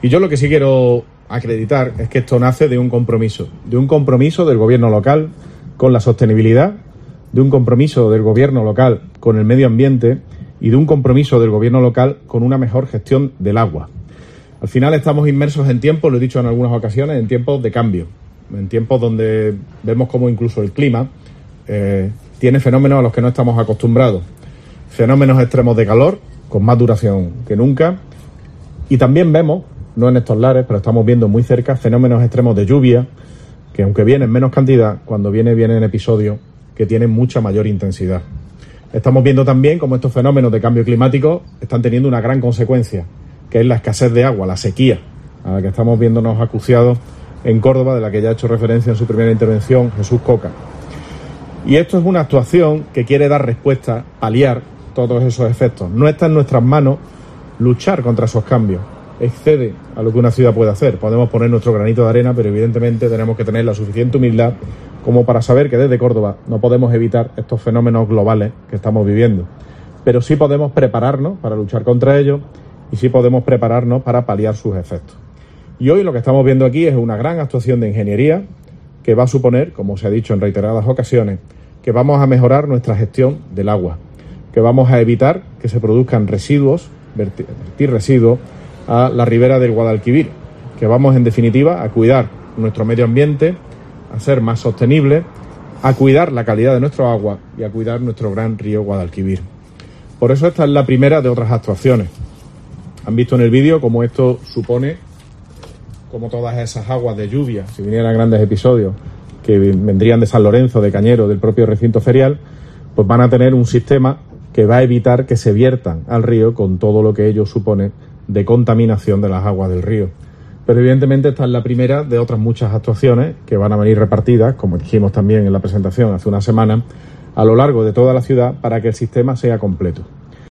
Y yo lo que sí quiero acreditar es que esto nace de un compromiso del gobierno local con la sostenibilidad, de un compromiso del gobierno local con el medio ambiente y de un compromiso del gobierno local con una mejor gestión del agua. Al final estamos inmersos en tiempos, lo he dicho en algunas ocasiones, en tiempos de cambio, en tiempos donde vemos como incluso el clima tiene fenómenos a los que no estamos acostumbrados. Fenómenos extremos de calor, con más duración que nunca, y también vemos, no en estos lares, pero estamos viendo muy cerca, fenómenos extremos de lluvia, que aunque vienen en menos cantidad, cuando vienen en episodios que tienen mucha mayor intensidad. Estamos viendo también cómo estos fenómenos de cambio climático están teniendo una gran consecuencia, que es la escasez de agua, la sequía, a la que estamos viéndonos acuciados en Córdoba, de la que ya ha hecho referencia en su primera intervención Jesús Coca. Y esto es una actuación que quiere dar respuesta, paliar todos esos efectos. No está en nuestras manos luchar contra esos cambios. Excede a lo que una ciudad puede hacer. Podemos poner nuestro granito de arena, pero evidentemente tenemos que tener la suficiente humildad como para saber que desde Córdoba no podemos evitar estos fenómenos globales que estamos viviendo. Pero sí podemos prepararnos para luchar contra ellos y sí podemos prepararnos para paliar sus efectos. Y hoy lo que estamos viendo aquí es una gran actuación de ingeniería que va a suponer, como se ha dicho en reiteradas ocasiones, que vamos a mejorar nuestra gestión del agua, que vamos a evitar que se produzcan residuos, vertir residuos a la ribera del Guadalquivir, que vamos en definitiva a cuidar nuestro medio ambiente, a ser más sostenibles, a cuidar la calidad de nuestro agua y a cuidar nuestro gran río Guadalquivir. Por eso esta es la primera de otras actuaciones. Han visto en el vídeo cómo esto supone, como todas esas aguas de lluvia, si vinieran grandes episodios que vendrían de San Lorenzo, de Cañero, del propio recinto ferial, pues van a tener un sistema que va a evitar que se viertan al río con todo lo que ello supone de contaminación de las aguas del río. Pero evidentemente esta es la primera de otras muchas actuaciones que van a venir repartidas, como dijimos también en la presentación hace una semana, a lo largo de toda la ciudad para que el sistema sea completo.